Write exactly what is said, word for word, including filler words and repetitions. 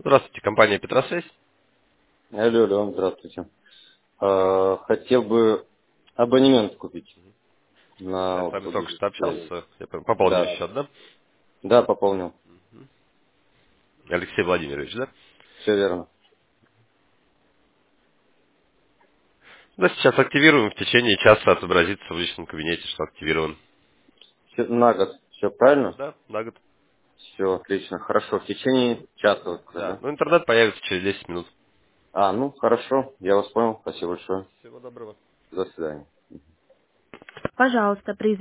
Здравствуйте, компания Петросвязь. Алло, алло, здравствуйте. А, хотел бы абонемент купить Я на с вами только услуги что связи. общался. Я п- пополнил Да, счет, да? да, пополнил. Алексей Владимирович, да? Все верно. Да, сейчас активируем. В течение часа отобразится в личном кабинете, что активирован. Всё- на год. Все правильно? Да, на год. Все отлично. Хорошо. В течение часа, вот, Да. да? Ну, интернет появится через десять минут. А, ну, хорошо. Я вас понял. Спасибо большое. Всего доброго. До свидания. Пожалуйста, при